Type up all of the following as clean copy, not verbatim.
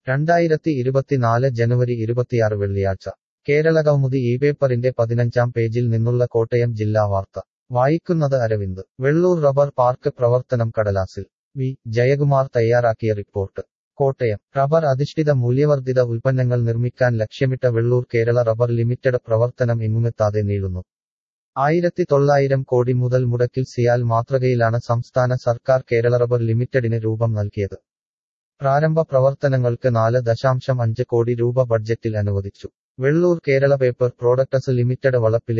2024 ജനുവരി 26 വെള്ളിയാഴ്ച കേരളകൗമുദി പേപ്പറിന്റെ 15-ാം പേജിൽ നിന്നുള്ള കോട്ടയം ജില്ലാ വാർത്ത വായിക്കുന്നത് അരവിന്ദ്. വെള്ളൂർ റബ്ബർ പാർക്ക് പ്രവർത്തനം കടലാസിൽ. വി. ജയകുമാർ തയ്യാറാക്കിയ റിപ്പോർട്ട്. കോട്ടയം. റബ്ബർ അധിഷ്ഠിത മൂല്യവർദ്ധിത ഉൽപ്പന്നങ്ങൾ നിർമ്മിക്കാൻ ലക്ഷ്യമിട്ട വെള്ളൂർ കേരള റബ്ബർ ലിമിറ്റഡ് പ്രവർത്തനം എങ്ങുമെത്താതെ നീളുന്നു. 1900 കോടി മുതൽ മുടക്കിൽ സിയാൽ മാതൃകയിലാണ് സംസ്ഥാന സർക്കാർ കേരള റബ്ബർ ലിമിറ്റഡിന് രൂപം നൽകിയത്. പ്രാരംഭ പ്രവർത്തനങ്ങൾക്ക് 4.5 കോടി രൂപ ബഡ്ജറ്റിൽ അനുവദിച്ചു. Velloor Kerala paper products limited വളപ്പിലെ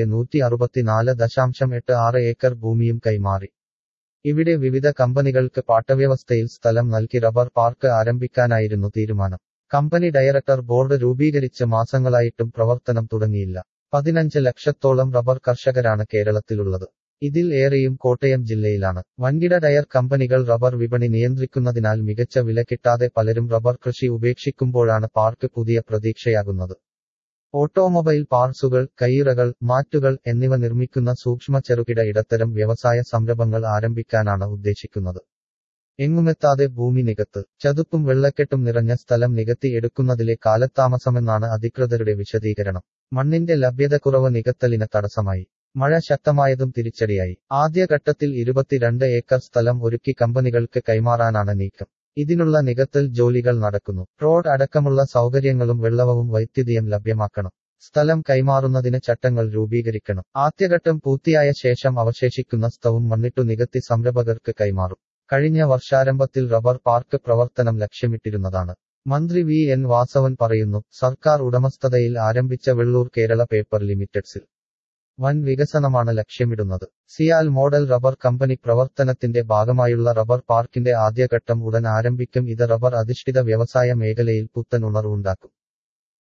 164.86 ഏക്കർ ഭൂമിയും കൈമാറി. ഇവിടെ വിവിധ കമ്പനികൾക്ക് പാട്ടവ്യവസ്ഥയിൽ സ്ഥലം നൽകി റബ്ബർ പാർക്ക് ആരംഭിക്കാനായിരുന്നു തീരുമാനം. കമ്പനി ഡയറക്ടർ ബോർഡ് രൂപീകരിച്ച് മാസങ്ങളായിട്ടും പ്രവർത്തനം തുടങ്ങിയില്ല. 15 ലക്ഷത്തോളം റബ്ബർ കർഷകരാണ് കേരളത്തിലുള്ളത്. ഇതിൽ ഏറെയും കോട്ടയം ജില്ലയിലാണ്. വൻകിട ടയർ കമ്പനികൾ റബ്ബർ വിപണി നിയന്ത്രിക്കുന്നതിനാൽ മികച്ച വില കിട്ടാതെ പലരും റബ്ബർ കൃഷി ഉപേക്ഷിക്കുമ്പോഴാണ് പാർക്ക് പുതിയ പ്രതീക്ഷയാകുന്നത്. ഓട്ടോമൊബൈൽ പാർട്സുകൾ, കയ്യുറകൾ, മാറ്റുകൾ എന്നിവ നിർമ്മിക്കുന്ന സൂക്ഷ്മ ചെറുകിട ഇടത്തരം വ്യവസായ സംരംഭങ്ങൾ ആരംഭിക്കാനാണ് ഉദ്ദേശിക്കുന്നത്. എങ്ങുമെത്താതെ ഭൂമി നികത്ത്. ചതുപ്പും വെള്ളക്കെട്ടും നിറഞ്ഞ സ്ഥലം നികത്തി എടുക്കുന്നതിലെ കാലതാമസമെന്നാണ് അധികൃതരുടെ വിശദീകരണം. മണ്ണിന്റെ ലഭ്യതക്കുറവ് നികത്തലിന് തടസ്സമായി. മഴ ശക്തമായതും തിരിച്ചടിയായി. ആദ്യഘട്ടത്തിൽ 22 ഏക്കർ സ്ഥലം ഒരുക്കി കമ്പനികൾക്ക് കൈമാറാനാണ് നീക്കം. ഇതിനുള്ള നികത്തൽ ജോലികൾ നടക്കുന്നു. റോഡ് അടക്കമുള്ള സൗകര്യങ്ങളും വെള്ളവും വൈദ്യുതിയും ലഭ്യമാക്കണം. സ്ഥലം കൈമാറുന്നതിന് ചട്ടങ്ങൾ രൂപീകരിക്കണം. ആദ്യഘട്ടം പൂർത്തിയായ ശേഷം അവശേഷിക്കുന്ന സ്ഥലവും മണ്ണിട്ടു നികത്തി സംരംഭകർക്ക് കൈമാറും. കഴിഞ്ഞ വർഷാരംഭത്തിൽ റബ്ബർ പാർക്ക് പ്രവർത്തനം ലക്ഷ്യമിട്ടിരുന്നതാണ്. മന്ത്രി വി. എൻ. വാസവൻ പറയുന്നു, സർക്കാർ ഉടമസ്ഥതയിൽ ആരംഭിച്ച വെള്ളൂർ കേരള പേപ്പർ ലിമിറ്റഡ്സിൽ വൻ വികസനമാണ് ലക്ഷ്യമിടുന്നത്. സിയാൽ മോഡൽ റബ്ബർ കമ്പനി പ്രവർത്തനത്തിന്റെ ഭാഗമായുള്ള റബ്ബർ പാർക്കിന്റെ ആദ്യഘട്ടം ഉടൻ ആരംഭിക്കും. ഇത് റബ്ബർ അധിഷ്ഠിത വ്യവസായ മേഖലയിൽ പുത്തൻ ഉണർവുണ്ടാക്കും.